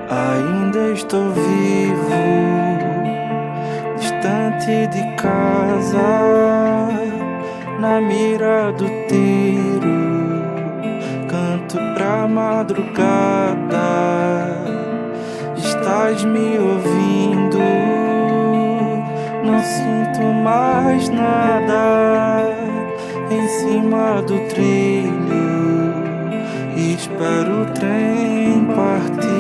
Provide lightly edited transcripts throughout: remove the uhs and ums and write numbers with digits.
Ainda estou vivo, distante de casa, na mira do tiro, canto pra madrugada. Estás me ouvindo? Não sinto mais nada. Em cima do trilho, espero o trem partir.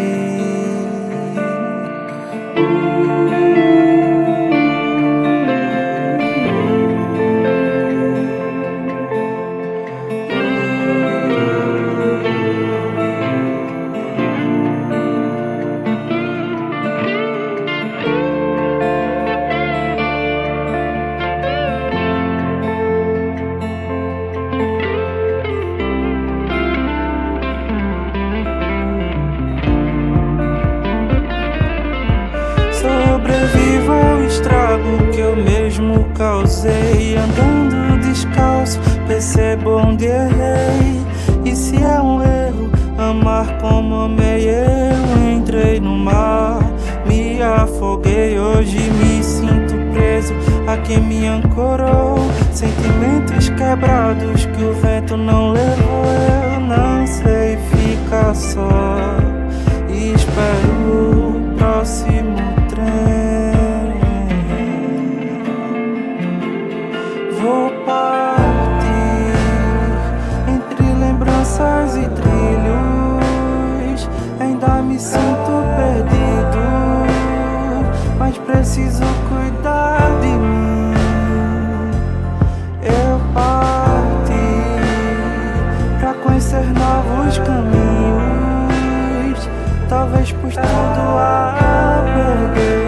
Sobrevivo ao estrago que eu mesmo causei. Andando descalço, percebo onde errei. E se é um erro, amar como amei. Eu entrei no mar, me afoguei. Hoje me sinto preso a quem me ancorou. Sentimentos quebrados que o vento não levou. Eu não sei ficar só e espero o próximo trem. Vou partir entre lembranças e trilhos. Ainda me sinto perdido, mas preciso cuidar de mim. Eu parti pra conhecer novos caminhos. Talvez por tudo a perder.